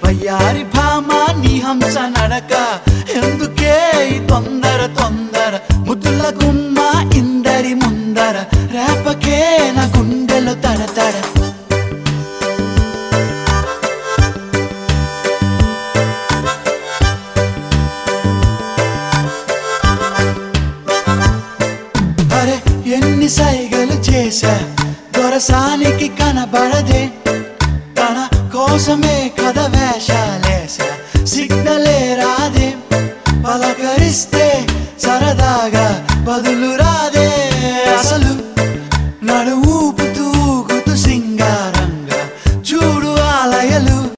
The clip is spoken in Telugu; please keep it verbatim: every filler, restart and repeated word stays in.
వయ్యారి భామా నీ హంస నడక ఎందుకే తొందర తొందర ముద్దుల గుమ్మ ఇందరి ముందర రేపకే నా గుండెలో తడతడ అరే ఎన్ని సైగలు చేశా దొరసానికి కనబడదే తన కోసమే కథ వేషాలేశా సిగ్నలే రాదే